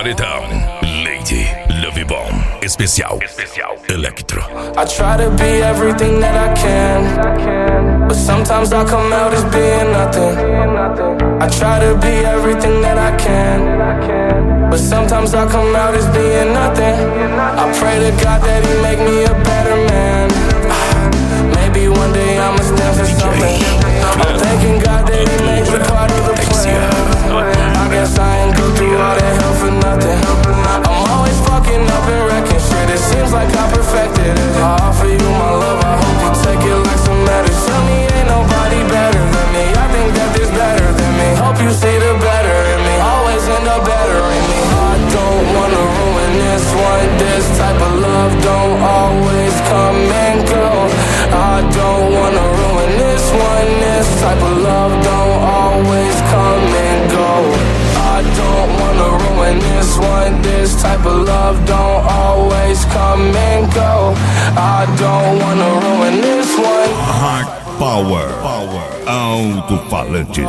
Paredão, Lady Love Bomb, especial Electro. I try to be everything that I can, but sometimes I come out as being nothing. I try to be everything that I can, but sometimes I come out as being nothing. I pray to God that He make me a better man. Maybe one day I'ma stand for something. I'm thanking God that He made you part of the plan. I guess I ain't go through all that hell for nothing. I'm always fucking up and wrecking shit. It seems like I perfected it. I offer you my love, I hope you take it like some medicine. Tell me ain't nobody better than me. I think that there's better than me. Hope you see the better in me. Always end up better in me. I don't wanna ruin this one. This type of love don't always come and go. I don't wanna ruin this one. This type of love don't always come and go. I don't wanna ruin this one. This type of love don't always come and go. I don't wanna ruin this one. Hard Power, Alto-Falantes.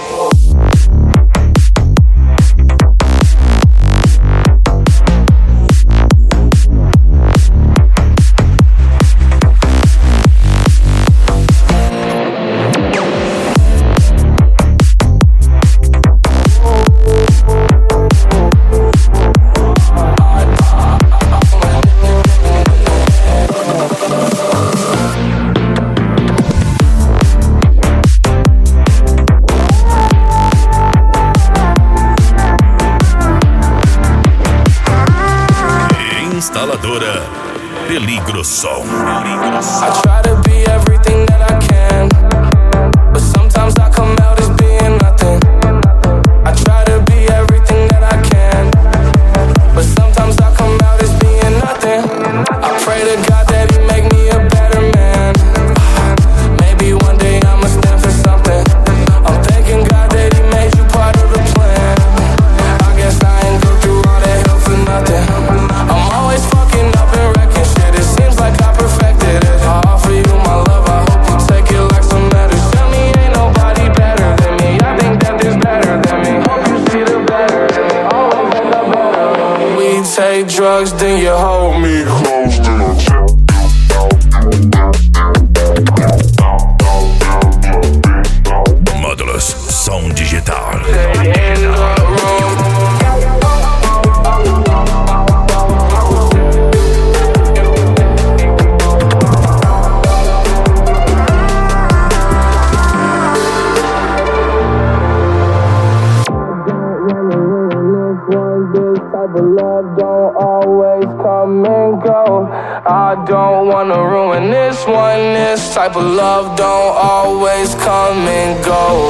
Instaladora Peligro Som. I try to be everything that I can, but sometimes I come out as being nothing. I try to be everything that I can, but sometimes I come out as being nothing. I pray to God that He make me a better man. Maybe one day I'ma stand for something. I'm thanking God that He made you part of the plan. I guess I ain't go through all that hell for nothing. I'm always fucking up and wrecking shit. It seems like I perfected it. I offer you my love, I hope you take it like some medicine. Tell me ain't nobody better than me. I think that there's better than me. Hope you see the better in me. Always end up better than me. We take drugs, then you hold me close to the chest. Módulos Som Digital. Love don't always come and go. I don't wanna ruin this one. This type of love don't always come and go.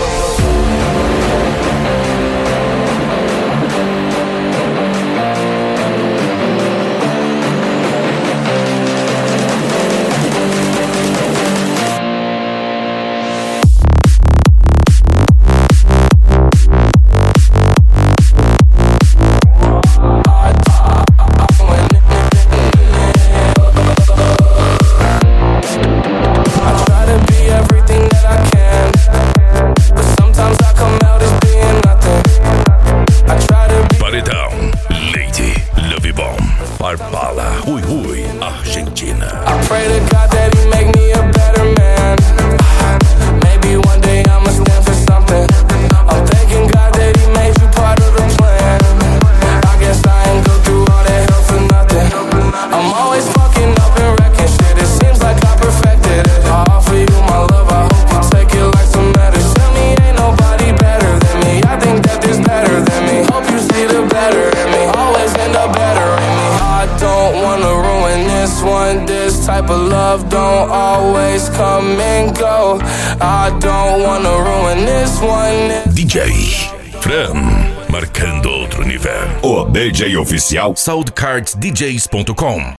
Farpala, Ui, Argentina. I pray to God that He make me a better man. Maybe one day I'ma stand for something. I'm thanking God that He made you part of the plan. I guess I ain't go through all that hell for nothing. I'm always fucking up and wrecking shit. It seems like I perfected it. I offer you my love, I hope you take it like some medicine. Tell me ain't nobody better than me. I think that there's better than me. Hope you see the better in me. Always end up better in me. I don't wanna ruin this one. This type of love don't always come and go. I don't wanna ruin this one. DJ Fran, marcando outro nível. O DJ oficial SoundCardsDJs.com.